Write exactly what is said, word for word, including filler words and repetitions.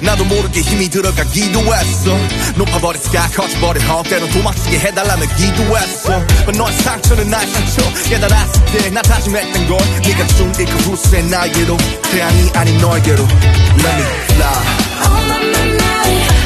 나도 모르게 힘이 들어가기도 했어. 높아버린 sky 커져버린 헛 때론 도망치게 해달라며 기도했어. But 너의 상처는 나의 상처 깨달았을 때 나 다짐했던 건 네가 준 이 그 후세 나에게로 태양이 아닌 너에게로 Let me fly. All of my night